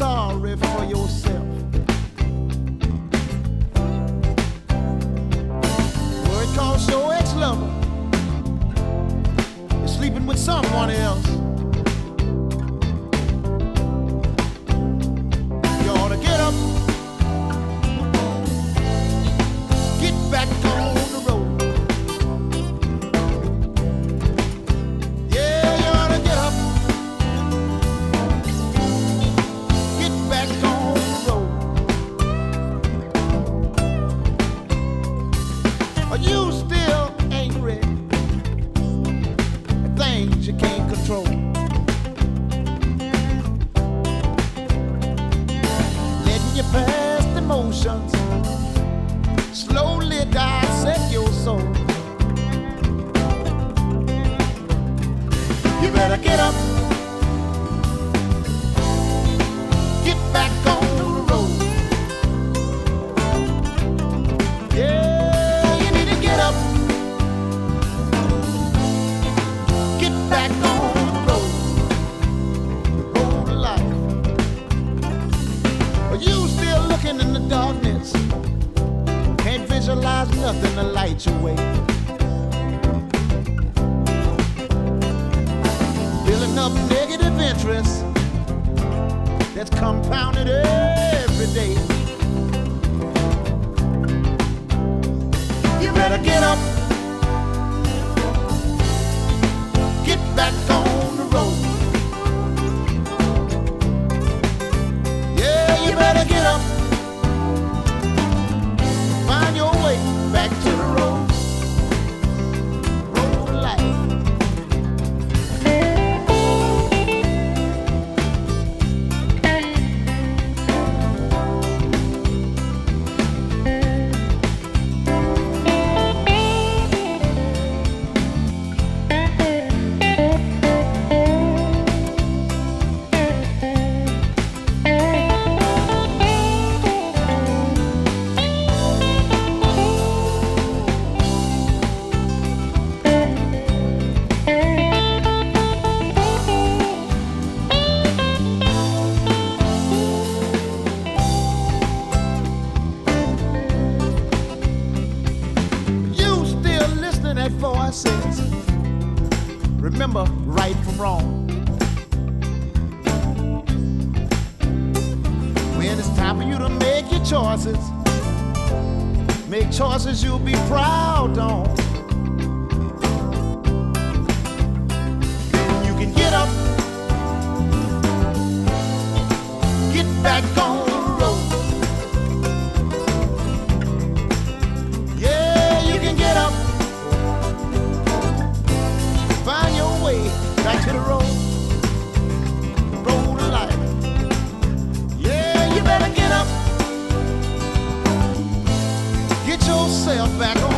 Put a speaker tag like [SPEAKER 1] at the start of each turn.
[SPEAKER 1] sorry for yourself. Word calls your ex-lover is sleeping with someone else. You ought to get up, get back on the road. Yeah, you ought to get up, get back on the road. Are you still angry at things you can't control? Letting your past emotions slowly dissect your soul. You better get up, get back on the road. Yeah, you need to get up, get back on the road of life. Are you still looking in the darkness? Can't visualize nothing to light your way. Building up negative interest that's compounded every day. You better get up, get back on the road. Yeah, you better get up, find your way back to the road of life. You still listening at voices. Remember right from wrong. When it's time for you to make your choices, make choices you'll be proud on. You can get up, get back on the road. Yeah, you can get up, find your way back to the road of life. Yeah, you better get up, get yourself back on